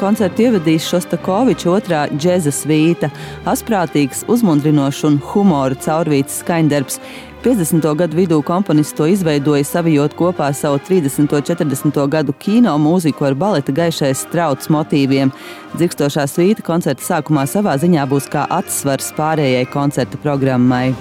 koncertu ievadīs Šostakoviča otrā džeza svīta, asprātīgs, uzmundrinošs un humoru caurvīts skaņdarbs. 50. gadu vidū komponists to izveidoja, savijot kopā savu 30. un 40. gadu kino mūziku ar baleta Gaišais strauts motīviem. Dzirkstošā svīta koncerta sākumā savā ziņā būs kā atsvars pārējai koncerta programmai.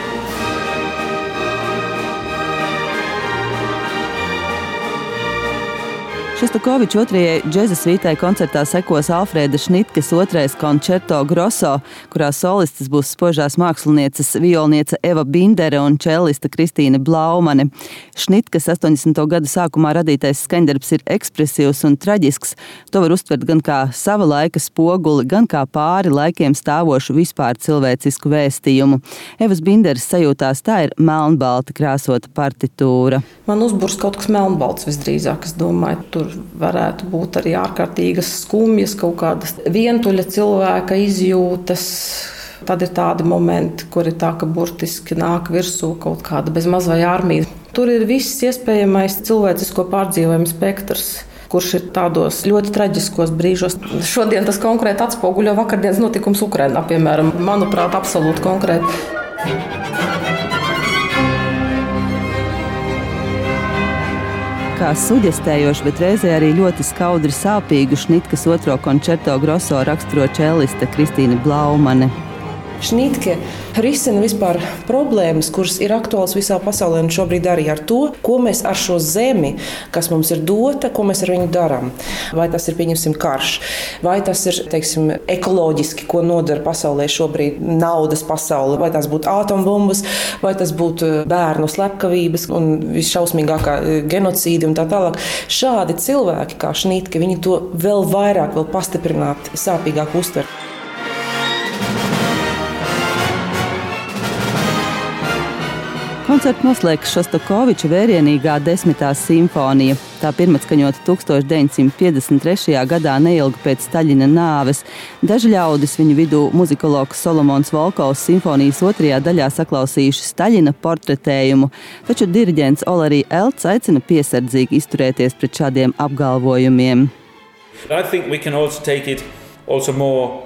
Šostakoviča otrajai džeza svītai koncertā sekos Alfrēda Šnitkes otrais koncerto grosso, kurā solistes būs spožās mākslinieces violniece Eva Bindere un čelliste Kristīne Blaumane. Šnitkes 80. gadu sākumā radītais skaņdarbs ir ekspresīvs un traģisks. To var uztvert gan kā sava laika spoguli, gan kā pāri laikiem stāvošu vispār cilvēcisku vēstījumu. Evas Binderes sajūtās tā ir melnbalti krāsota partitūra. Man uzburs kaut kas melnbalts visdrīzāk, es domāju, tur varētu būt arī ārkārtīgas skumjas, kaut kādas vientuļa cilvēka izjūtas. Tad ir tādi momenti, kur ir tā, ka burtiski nāk virsū kaut kāda bezmaz vai armija. Tur ir viss iespējamais cilvēcisko pārdzīvojumu spektrs, kurš ir tādos ļoti traģiskos brīžos. Šodien tas konkrēti atspoguļo vakardienas notikums Ukrainā, piemēram, manuprāt, absolūti konkrēti. Kā suģestējoši, bet reizē arī ļoti skaudri sāpīgu Šnitkes otro koncerto grosso raksturo čelliste Kristīne Blaumane. Šnitke risina vispār problēmas, kuras ir aktuāls visā pasaulē un šobrīd arī ar to, ko mēs ar šo zemi, kas mums ir dota, ko mēs ar viņu darām. Vai tas ir, pieņemsim, karš, vai tas ir, teiksim, ekoloģiski, ko nodara pasaulē šobrīd naudas pasaule, vai tas būtu atombombas, vai tas būtu bērnu slepkavības un visšausmīgākā genocīdi un tā tālāk. Šādi cilvēki kā Šnitke, viņi to vēl vairāk, vēl pastiprināt, sāpīgāk uztver. Koncertu noslēgs Šostakoviča vērienīgā 10. simfonija. Tā pirmatskaņota 1953. gadā neilgi pēc Staļina nāves. Daži ļaudis, viņu vidū muzikologs Solomons Volkovs, simfonijas otrajā daļā saklausījuši Staļina portretējumu, taču diriģents Olarī Elts aicina piesardzīgi izturēties pret šādiem apgalvojumiem. I think we can also take it also more.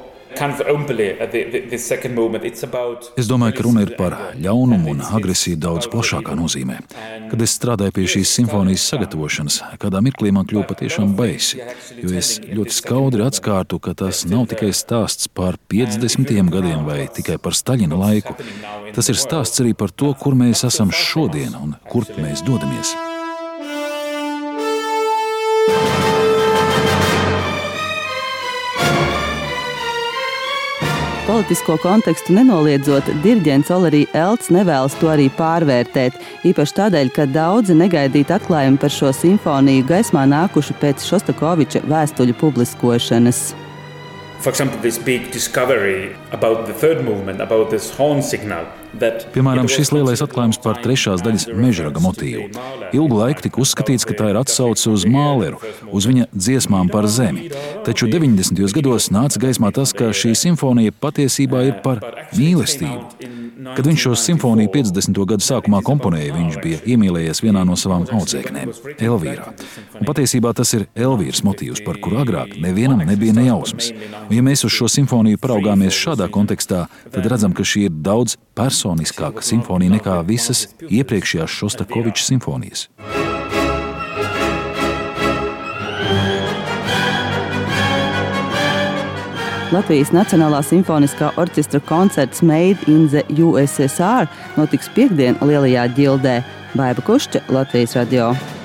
Es domāju, ka runa ir par ļaunumu un agresiju daudz plašākā nozīmē. Kad es strādāju pie šīs simfonijas sagatavošanas, kādā mirklī man kļuva patiešām baisi, jo es ļoti skaudri atskārtu, ka tas nav tikai stāsts par 50. gadiem vai tikai par Staļina laiku. Tas ir stāsts arī par to, kur mēs esam šodien un kur mēs dodamies. Politisko kontekstu nenoliedzot, diriģents Olarī Elts nevēlas to arī pārvērtēt, īpaši tādēļ, ka daudzi negaidīti atklājumi par šo simfoniju gaismā nākuši pēc Šostakoviča vēstuļu publiskošanas. For example, this big discovery about the third movement, about this horn signal. Piemēram, šis lielais atklājums par trešās daļas mežraga motīvu. Ilgu laiku tika uzskatīts, ka tā ir atsauce uz Māleru, uz viņa dziesmām par zemi. Taču 90. gados nāca gaismā tas, ka šī simfonija patiesībā ir par mīlestību. Kad viņš šo simfoniju 50. gadu sākumā komponēja, viņš bija iemīlējies vienā no savām audzēknēm, Elvīrā. Un patiesībā tas ir Elvīras motīvs, par kuru agrāk nevienam nebija nejausmas. Un ja mēs uz šo simfoniju paraugāmies šādā kontekstā, tad redzam, ka šī ir daudz personiskāka simfonija nekā visas iepriekšējās Šostakoviča simfonijas. Latvijas Nacionālā simfoniskā orķestra koncerts Made in the USSR notiks piektdien Lielajā ģildē. Baiba Kušča, Latvijas radio.